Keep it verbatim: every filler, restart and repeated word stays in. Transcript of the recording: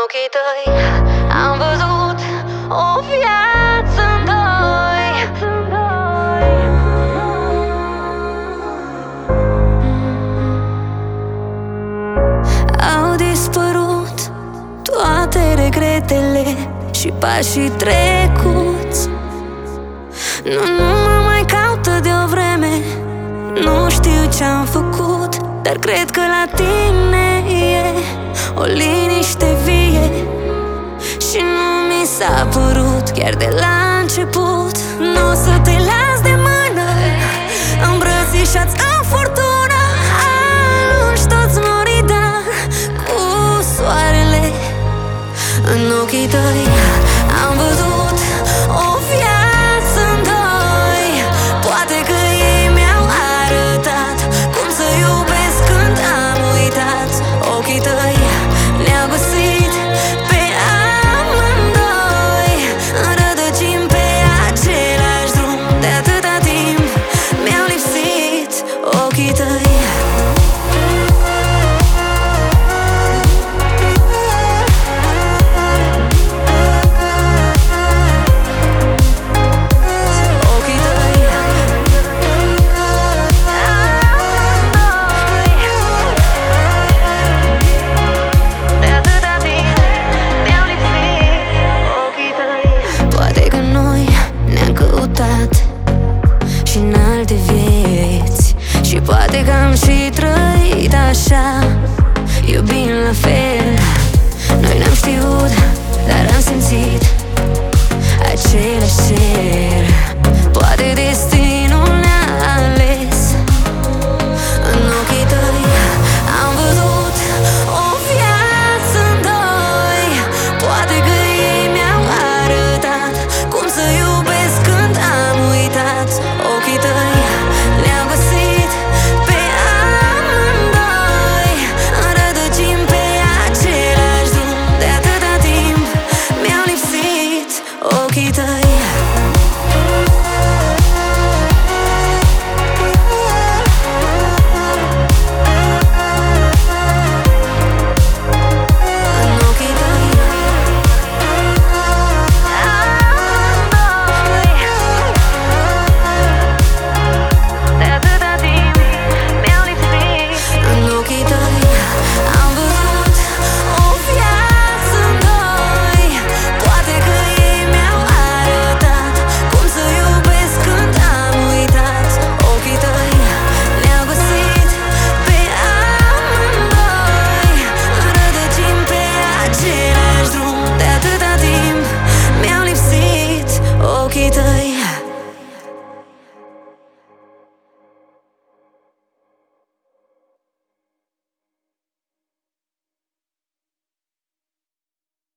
ochii tăi am văzut o viață în doi. Au dispărut toate regretele și pașii trecuți. Nu, nu mă mai caută de o vreme, nu știu ce-am făcut, dar cred că la tine e o liniște vie. Și nu mi s-a părut chiar de la început. Nu o să te las de mână, îmbrățișați în furtună, alungi toți norii, dar cu soarele în ochii tăi